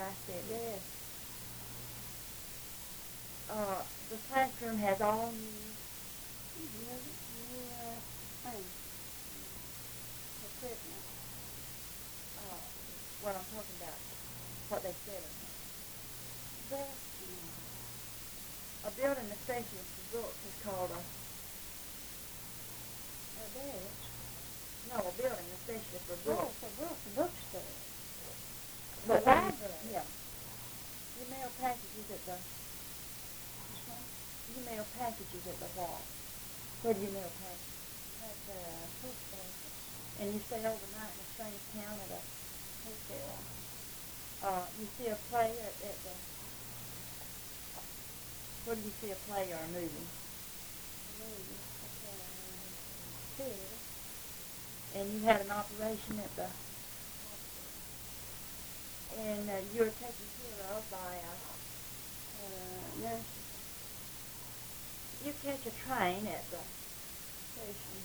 City? Yes. The classroom has all new Things. Equipment. what I'm talking about, what they said in there. Desk. A building especially for books is called a desk. No, a building especially for books. For books, a bookstore. But library. Yeah. You mail packages at the what? Where do you mail packages? At the post office. And you stay overnight in a strange town at a Hotel. You see a play at the... Where do you see a play or a movie? Theater. And you had an operation at the... And you were taken care of by nurses. You catch a train at the Station.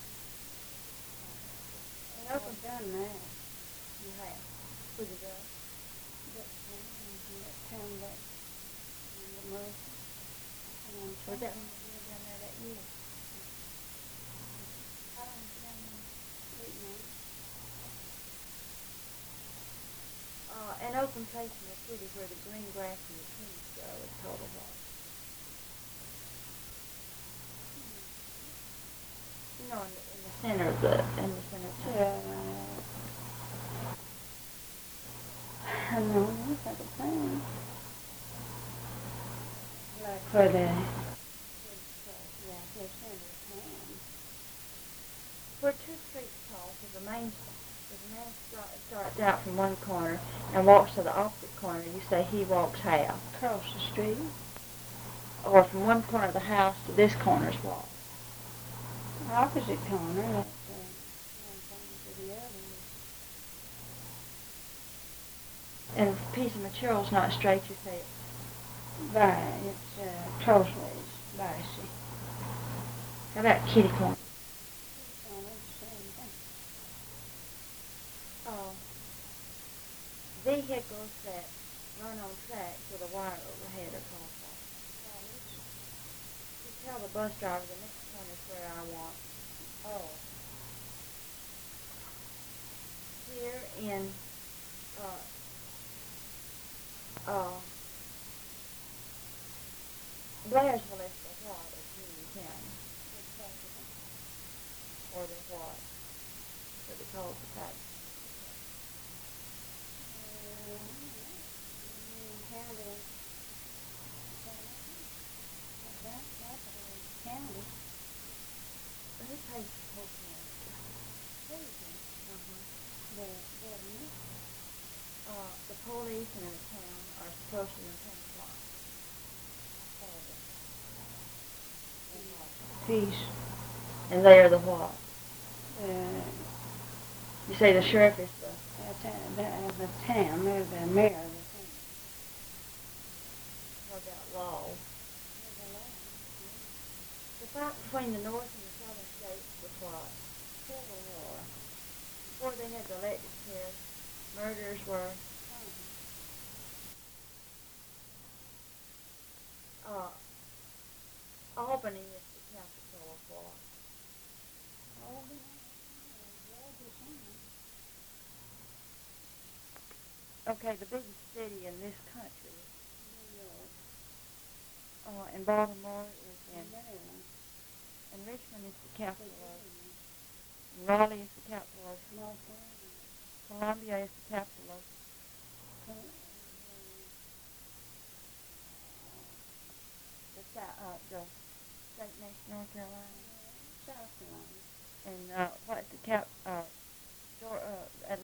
And I've done that. You have. Where'd you go? That town back in the Mercy. Was that when you were down there that year? How long was you down there? 8 months. An open place in the city where the green grass and the trees grow is called a what? You know, in the center of town. I know, it's like a plan. Like for the center of town. Where two streets cross, there's a man starts out from one corner and walks to the opposite corner. You say he walks how? Across the street. Or from one corner of the house to this corner's walk. Opposite corner, that's one corner to the other. And if a piece of material's not straight, you say it's... It's crossways, bicy. How about kitty corner? Vehicles that run on tracks with a wire overhead are called what? You tell the bus driver the next corner is where I want. Here in Blairsville is the what of Union County? Or the what? What they call the fact. County. Who pays the postmaster? The police in a town are supposed to maintain what? Peace. And they are the what? You say the sheriff is the... The town, they're the mayor of the town. What about law? The fight between the north and the southern states was what? Civil War. Before they had the electric chair, murders were... Albany is the capital of what? Albany? Okay, the biggest city in this country is New York. And Baltimore is in... Maryland. And Richmond is the capital of... And Raleigh is the capital of... North Carolina. Columbia is the capital of... The state nation North Carolina. South Carolina. And what's the